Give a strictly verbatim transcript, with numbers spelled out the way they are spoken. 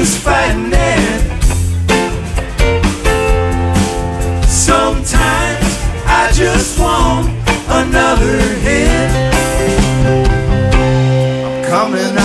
just fighting it. Sometimes I just want another hit. I'm coming